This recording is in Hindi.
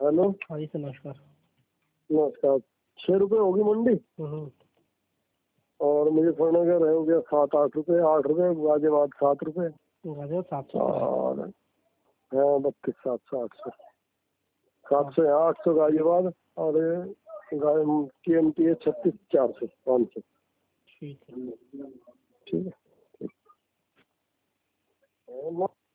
हेलो। हाँ जी सर, नमस्कार। नमस्कार। 6 रुपए होगी मंडी और मुझे स्वर्णनगर हो गया 7-8 रुपए, 8 रुपए गाजियाबाद 7 रुपए गाजर 700 और हाँ 32, 700, 800, 700 या 800 गाजियाबाद और TMT है 36, 400, 500। ठीक है। ठीक है।